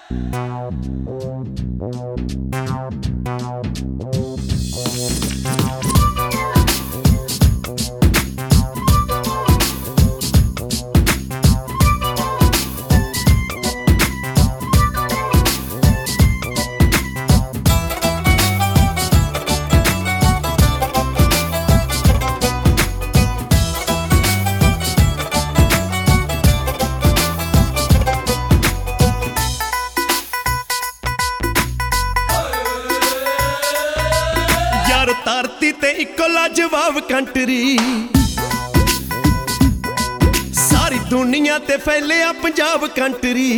ਧਰਤੀ ਤੇ ਇੱਕੋ ਲਾਜਵਾਬ ਕੰਟਰੀ, ਸਾਰੀ ਦੁਨੀਆ ਤੇ ਫੈਲਿਆ ਪੰਜਾਬ ਕੰਟਰੀ।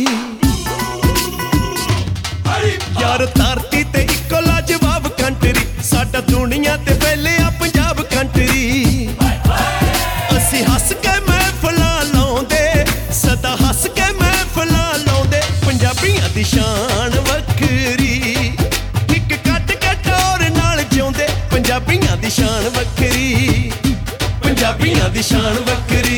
ਯਾਰ ਧਰਤੀ ਤੇ ਇੱਕੋ ਲਾਜਵਾਬ ਕੰਟਰੀ, ਸਾਡਾ ਦੁਨੀਆ ਤੇ ਫੈਲਿਆ ਪੰਜਾਬ ਕੰਟਰੀ। ਅਸੀਂ ਹੱਸ ਕੇ ਮਹਿਫਲਾਂ ਲਾਉਂਦੇ, ਸਦਾ ਹੱਸ ਕੇ ਮਹਿਫਲਾਂ ਲਾਉਂਦੇ, ਪੰਜਾਬੀਆਂ ਦੀ ਸ਼ਾਨ ਵੱਖਰੀ। ਇੱਕ ਕੱਟ ਕੇ ਟੌਰ ਨਾਲ ਜਿਉਂਦੇ, ਪੰਜਾਬੀਆਂ ਦੀ ਸ਼ਾਨ ਵੱਖਰੀ, ਪੰਜਾਬੀਆਂ ਦੀ ਸ਼ਾਨ ਵੱਖਰੀ।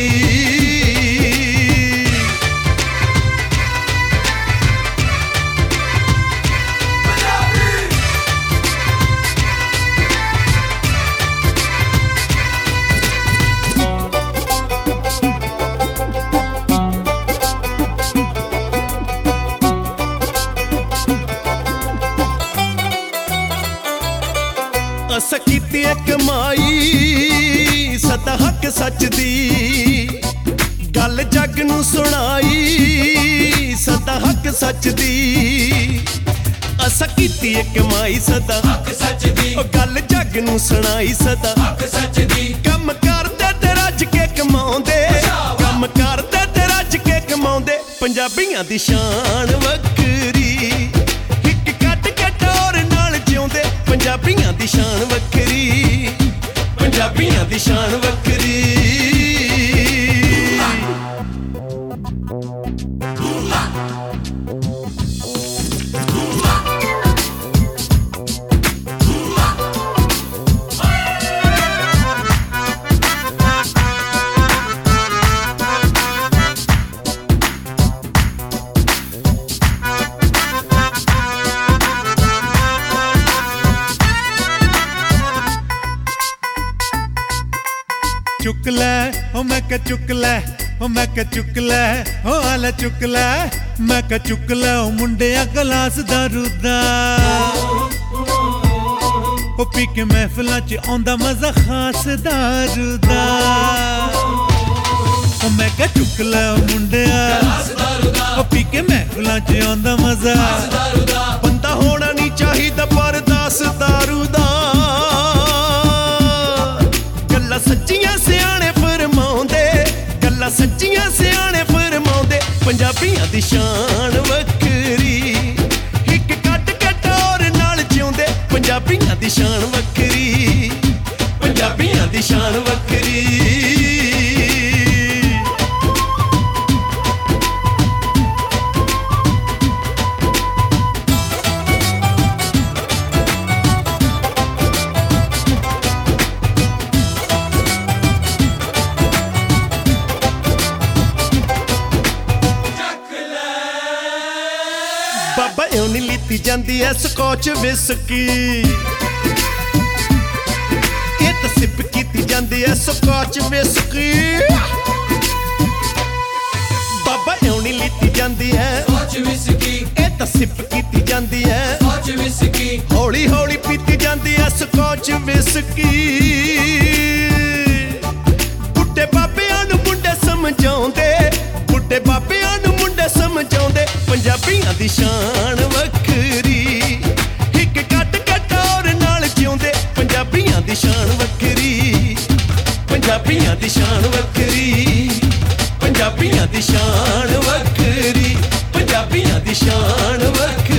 ਅਸਾਂ ਕੀਤੀ ਕਮਾਈ ਸਦਾ ਹੱਕ ਸੱਚ ਦੀ, ਗੱਲ ਜੱਗ ਨੂੰ ਸੁਣਾਈ ਸਦਾ ਹੱਕ ਸੱਚ ਦੀ। ਅਸਾਂ ਕੀਤੀ ਕਮਾਈ ਸਦਾ ਹੱਕ ਸੱਚ ਦੀ, ਗੱਲ ਜੱਗ ਨੂੰ ਸੁਣਾਈ ਸਦਾ ਹੱਕ ਸੱਚ ਦੀ। ਕੰਮ ਕਰਦੇ ਤੇ ਰੱਜ ਕੇ ਕਮਾਉਂਦੇ, ਕੰਮ ਕਰਦੇ ਤੇ ਰੱਜ ਕੇ ਕਮਾਉਂਦੇ, ਪੰਜਾਬੀਆਂ ਦੀ ਸ਼ਾਨ ਵੱਖਰੀ। ਇੱਕ ਕੱਟ ਕੇ ਟੌਰ ਨਾਲ ਜਿਉਂਦੇ, ਪੰਜਾਬੀਆਂ ਦੀ ਸ਼ਾਨ ਵੱਖਰੀ, ਪੰਜਾਬੀਆਂ ਦੀ ਸ਼ਾਨ ਵੱਖਰੀ। चुक लै ओ मैं क्या चुक लै, ओ मैं क्या चुक लै, ओ आला चुक लै, मैं क्या चुक लै ओ मुंडिया गलास दारू दा। ओ पी के महफिलां च आउंदा मजा खास दारू दा। ओ मैं क्या चुक लै ओ मुंडिया ओ पी के महफिलां च आउंदा मजा। बंदा होना नहीं चाहिदा परदास दारू दा, गल्लां सच्चियां सियाणे फरमाउंदे, गल्लां सच्चियां सियाणे फरमाउंदे, ਪੰਜਾਬੀਆਂ ਦੀ ਸ਼ਾਨ ਵੱਖਰੀ। ਇੱਕ ਕੱਟ ਕੇ ਟੌਰ ਨਾਲ ਜਿਉਂਦੇ, ਪੰਜਾਬੀਆਂ ਦੀ ਸ਼ਾਨ ਵੱਖਰੀ, ਪੰਜਾਬੀਆਂ ਦੀ ਸ਼ਾਨ ਵੱਖਰੀ। ਬਾਬਾ ਇਉਂ ਨੀ ਲੀਤੀ ਜਾਂਦੀ ਐ ਸਕੌਚ ਵਿਸਕੀ, ਇਹ ਤਾਂ ਸਿਪ ਕੀਤੀ ਜਾਂਦੀ ਐ ਸਕੌਚ ਵਿਸਕੀ। ਬਾਬਾ ਇਉਂ ਨੀ ਲੀਤੀ ਜਾਂਦੀ ਐ ਸਕੌਚ ਵਿਸਕੀ, ਇਹ ਤਾਂ ਸਿਪ ਕੀਤੀ ਜਾਂਦੀ ਐ ਸਕੌਚ ਵਿਸਕੀ। ਹੌਲੀ ਹੌਲੀ ਪੀਤੀ ਜਾਂਦੀ ਐ ਸਕੌਚ ਵਿਸਕੀ। ਬੁੱਢੇ ਬਾਬਿਆਂ ਨੂੰ ਮੁੰਡੇ ਸਮਝਾਉਂਦੇ, ਬੁੱਢੇ ਬਾਬਿਆਂ ਨੂੰ ਮੁੰਡੇ ਸਮਝਾਉਂਦੇ, ਪੰਜਾਬੀਆਂ ਦੀ ਸ਼ਾਨ ਵੱਖਰੀ। ਇੱਕ ਕੱਟ ਕੇ ਟੌਰ ਨਾਲ ਜਿਉਂਦੇ, ਪੰਜਾਬੀਆਂ ਦੀ ਸ਼ਾਨ ਵੱਖਰੀ, ਪੰਜਾਬੀਆਂ ਦੀ ਸ਼ਾਨ ਵੱਖਰੀ, ਪੰਜਾਬੀਆਂ ਦੀ ਸ਼ਾਨ ਵੱਖਰੀ, ਪੰਜਾਬੀਆਂ ਦੀ ਸ਼ਾਨ ਵੱਖਰੀ।